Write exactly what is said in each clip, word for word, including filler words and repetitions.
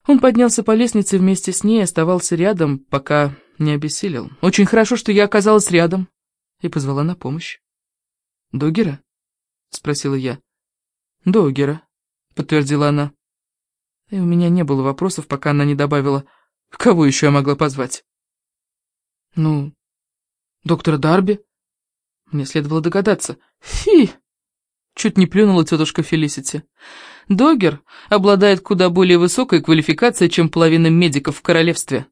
Он поднялся по лестнице вместе с ней, оставался рядом, пока не обессилел. Очень хорошо, что я оказалась рядом и позвала на помощь. «Доггера?» — спросила я. «Доггера», — подтвердила она. И у меня не было вопросов, пока она не добавила, кого еще я могла позвать. «Ну, доктора Дарби?» Мне следовало догадаться. «Фи!» — чуть не плюнула тетушка Фелисити. «Доггер обладает куда более высокой квалификацией, чем половина медиков в королевстве».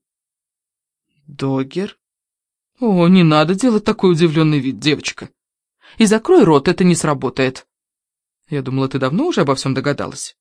«Доггер? О, не надо делать такой удивленный вид, девочка. И закрой рот, это не сработает». Я думала, ты давно уже обо всем догадалась.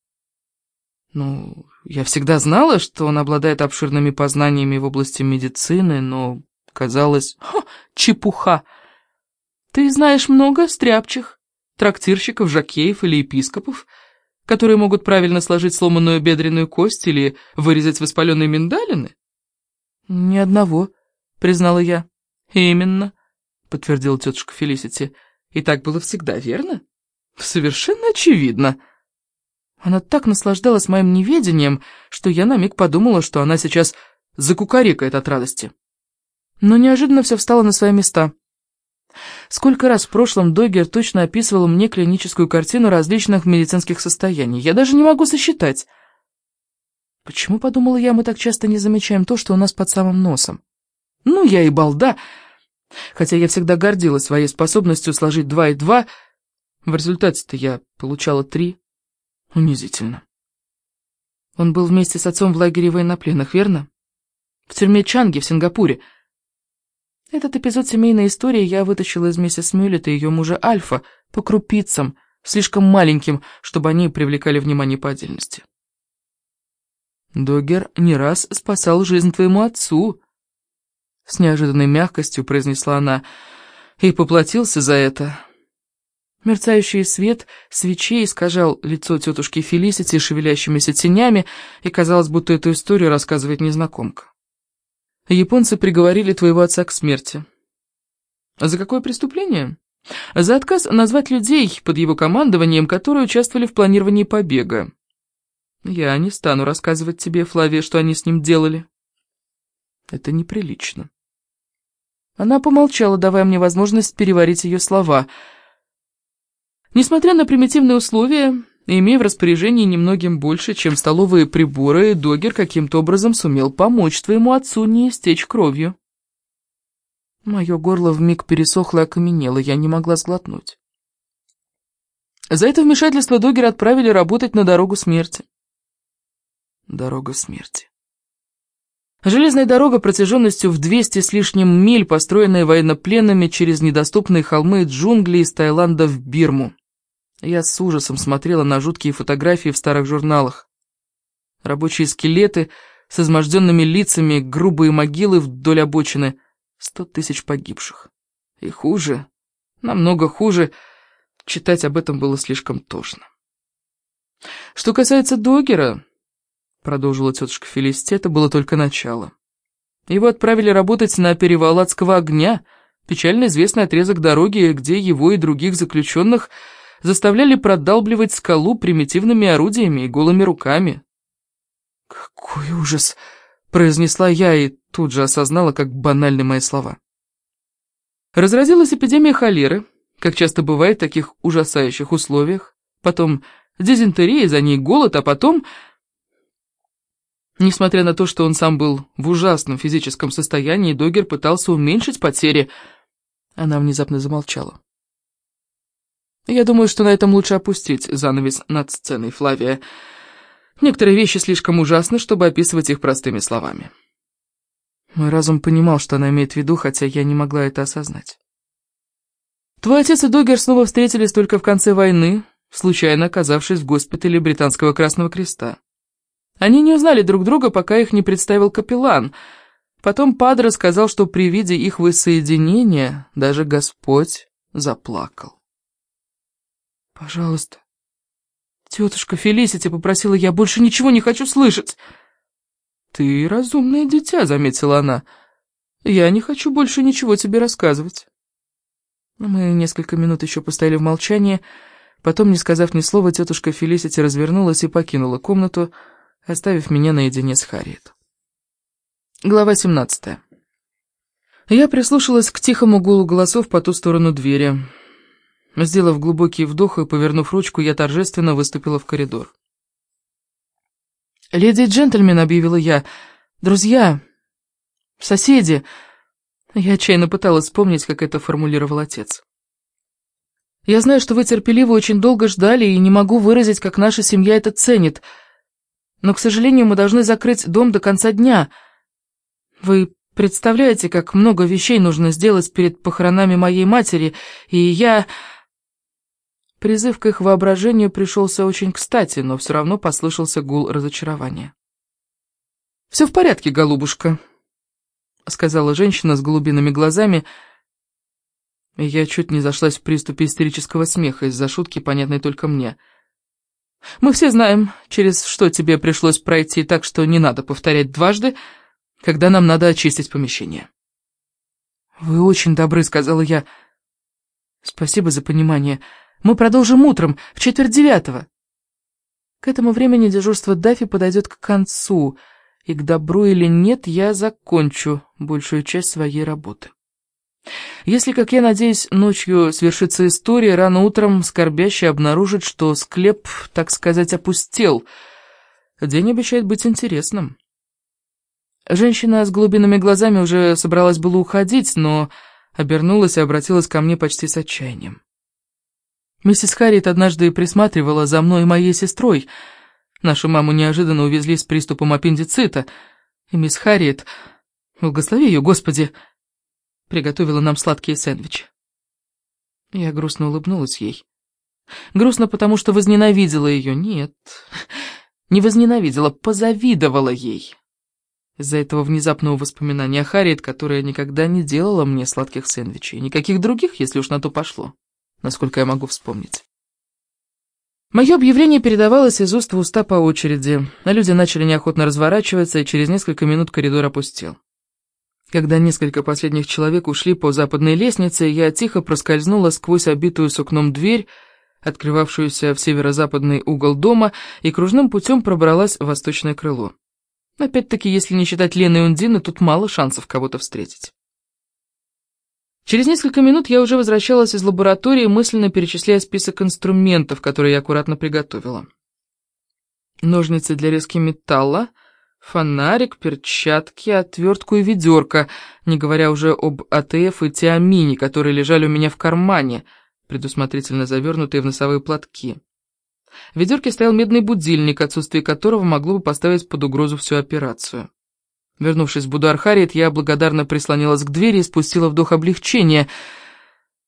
Ну, я всегда знала, что он обладает обширными познаниями в области медицины, но казалось... Ха, чепуха! Ты знаешь много стряпчих, трактирщиков, жокеев или епископов, которые могут правильно сложить сломанную бедренную кость или вырезать воспаленные миндалины? Ни одного, признала я. Именно, подтвердила тетушка Фелисити. И так было всегда, верно? Совершенно очевидно. Она так наслаждалась моим неведением, что я на миг подумала, что она сейчас закукарекает от радости. Но неожиданно все встало на свои места. Сколько раз в прошлом Доггер точно описывал мне клиническую картину различных медицинских состояний. Я даже не могу сосчитать. Почему, подумала я, мы так часто не замечаем то, что у нас под самым носом? Ну, я и балда. Хотя я всегда гордилась своей способностью сложить два и два. В результате-то я получала три. Унизительно. Он был вместе с отцом в лагере военнопленных, верно? В тюрьме Чанги в Сингапуре. Этот эпизод семейной истории я вытащила из миссис Мюллет и ее мужа Альфа по крупицам, слишком маленьким, чтобы они привлекали внимание по отдельности. «Доггер не раз спасал жизнь твоему отцу», — с неожиданной мягкостью произнесла она, — «и поплатился за это». Мерцающий свет свечей искажал лицо тетушки Фелисити шевелящимися тенями, и казалось, будто эту историю рассказывает незнакомка. Японцы приговорили твоего отца к смерти. А за какое преступление? За отказ назвать людей под его командованием, которые участвовали в планировании побега. Я не стану рассказывать тебе, Флавия, что они с ним делали. Это неприлично. Она помолчала, давая мне возможность переварить ее слова. Несмотря на примитивные условия, имея в распоряжении немногим больше, чем столовые приборы, Доггер каким-то образом сумел помочь твоему отцу не истечь кровью. Мое горло вмиг пересохло и окаменело, я не могла сглотнуть. За это вмешательство Доггера отправили работать на дорогу смерти. Дорога смерти. Железная дорога протяженностью в двести с лишним миль, построенная военнопленными через недоступные холмы и джунгли из Таиланда в Бирму. Я с ужасом смотрела на жуткие фотографии в старых журналах. Рабочие скелеты с изможденными лицами, грубые могилы вдоль обочины, сто тысяч погибших. И хуже, намного хуже, читать об этом было слишком тошно. Что касается Доггера, продолжила тетушка Фелисити, это было только начало. Его отправили работать на перевал Адского огня, печально известный отрезок дороги, где его и других заключенных заставляли продалбливать скалу примитивными орудиями и голыми руками. «Какой ужас!» — произнесла я и тут же осознала, как банальны мои слова. Разразилась эпидемия холеры, как часто бывает в таких ужасающих условиях, потом дизентерия, за ней голод, а потом... Несмотря на то, что он сам был в ужасном физическом состоянии, Доггер пытался уменьшить потери. Она внезапно замолчала. Я думаю, что на этом лучше опустить занавес над сценой, Флавия. Некоторые вещи слишком ужасны, чтобы описывать их простыми словами. Мой разум понимал, что она имеет в виду, хотя я не могла это осознать. Твой отец и Доггер снова встретились только в конце войны, случайно оказавшись в госпитале Британского Красного Креста. Они не узнали друг друга, пока их не представил капеллан. Потом падре сказал, что при виде их воссоединения даже Господь заплакал. «Пожалуйста, тетушка Фелисити», — попросила я, — «больше ничего не хочу слышать». «Ты разумное дитя», — заметила она. «Я не хочу больше ничего тебе рассказывать». Мы несколько минут еще постояли в молчании. Потом, не сказав ни слова, тетушка Фелисити развернулась и покинула комнату, оставив меня наедине с Харриет. Глава семнадцатая. Я прислушалась к тихому гулу голосов по ту сторону двери. Сделав глубокий вдох и повернув ручку, я торжественно выступила в коридор. «Леди и джентльмен», — объявила я, — «друзья, соседи». Я отчаянно пыталась вспомнить, как это формулировал отец. «Я знаю, что вы терпеливо очень долго ждали, и не могу выразить, как наша семья это ценит. Но, к сожалению, мы должны закрыть дом до конца дня. Вы представляете, как много вещей нужно сделать перед похоронами моей матери, и я...» Призыв к их воображению пришелся очень кстати, но все равно послышался гул разочарования. «Все в порядке, голубушка», — сказала женщина с голубиными глазами, и я чуть не зашлась в приступе истерического смеха из-за шутки, понятной только мне. «Мы все знаем, через что тебе пришлось пройти, так что не надо повторять дважды, когда нам надо очистить помещение». «Вы очень добры», — сказала я. «Спасибо за понимание. Мы продолжим утром, в четверть девятого». К этому времени дежурство Даффи подойдет к концу, и к добру или нет я закончу большую часть своей работы. Если, как я надеюсь, ночью свершится история, рано утром скорбящий обнаружит, что склеп, так сказать, опустел. День обещает быть интересным. Женщина с голубиными глазами уже собралась было уходить, но обернулась и обратилась ко мне почти с отчаянием. Миссис Харриет однажды присматривала за мной и моей сестрой. Нашу маму неожиданно увезли с приступом аппендицита, и мисс Харриет, благослови ее, Господи, приготовила нам сладкие сэндвичи. Я грустно улыбнулась ей. Грустно, потому что возненавидела ее. Нет, не возненавидела, позавидовала ей. Из-за этого внезапного воспоминания о Харриет, которая никогда не делала мне сладких сэндвичей, никаких других, если уж на то пошло, насколько я могу вспомнить. Мое объявление передавалось из уст в уста по очереди, а люди начали неохотно разворачиваться, и через несколько минут коридор опустел. Когда несколько последних человек ушли по западной лестнице, я тихо проскользнула сквозь обитую сукном дверь, открывавшуюся в северо-западный угол дома, и кружным путем пробралась в восточное крыло. Опять-таки, если не считать Лены и Ундины, тут мало шансов кого-то встретить. Через несколько минут я уже возвращалась из лаборатории, мысленно перечисляя список инструментов, которые я аккуратно приготовила. Ножницы для резки металла, фонарик, перчатки, отвертку и ведерко, не говоря уже об АТФ и тиамине, которые лежали у меня в кармане, предусмотрительно завернутые в носовые платки. В ведерке стоял медный будильник, отсутствие которого могло бы поставить под угрозу всю операцию. Вернувшись в будуар Харриет, я благодарно прислонилась к двери и спустила вдох облегчения.